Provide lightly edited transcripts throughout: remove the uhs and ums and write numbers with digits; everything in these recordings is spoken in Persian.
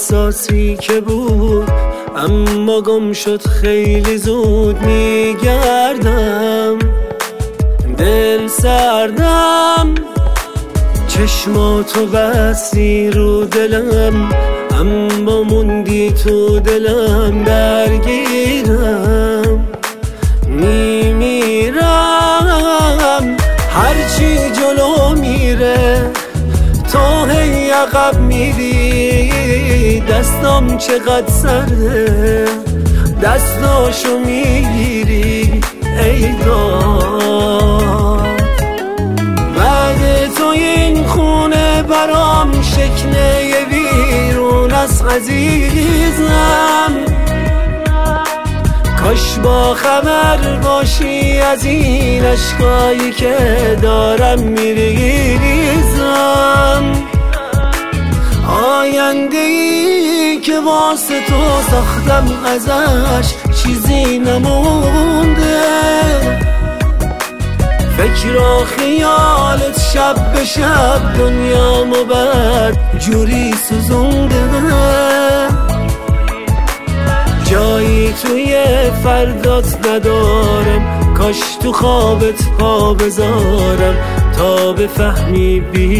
احساسی که بود، اما گم شد خیلی زود. میگردم دل سردم، چشماتو بستی رو دلم، اما موندی تو دلم. درگیرم میمیرم، هرچی جلو میره تو هی عقب میری. دستام چقدر سرده دستاشو میگیری ای داد. بعد تو این خونه برام شکنه ویرون است عزیزم. کاش با خبر باشی از این اشکایی که دارم میریزم. آینده‌ای که واسه تو ساختم ازش چیزی نمونده. فکر و خیالت شب به شب دنیامو بد جوری سوزونده. جایی توی فردات ندارم، کاش تو خوابت پا بذارم تا بفهمی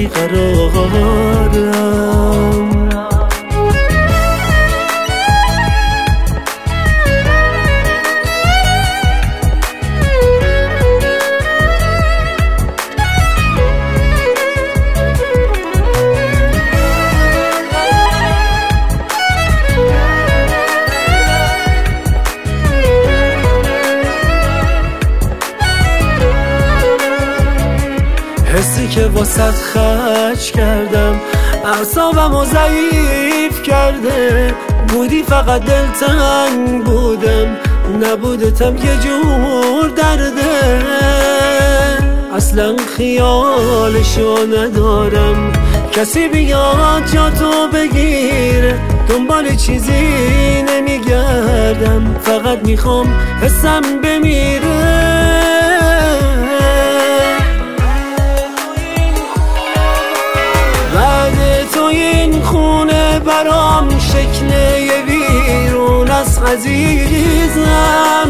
بیقرارم. حسی که واسط خرج کردم اعصابمو ضعیف کرده. بودی فقط دلتنگ بودم، نبودتم یه جور درده. اصلا خیالشو ندارم کسی بیاد جا تو بگیره. دنبال چیزی نمیگردم، فقط میخوام حسم بمیره. این خونه برام شکنه ویرون است عزیزم.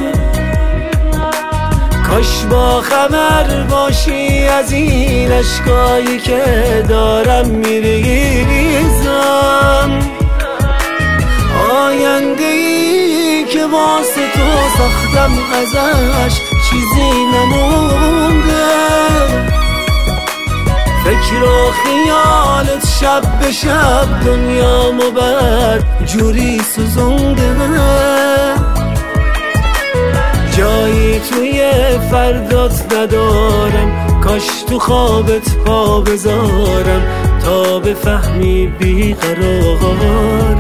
کاش با خبر باشی از این اشکایی که دارم میریزم. آینده‌ای که واسه تو ساختم ازش چیزی نمونده. فکر و خیالت شب به شب دنیامو بد جوری سوزونده. جایی توی فردات ندارم، کاش تو خوابت پا بذارم تا بفهمی بیقرارم.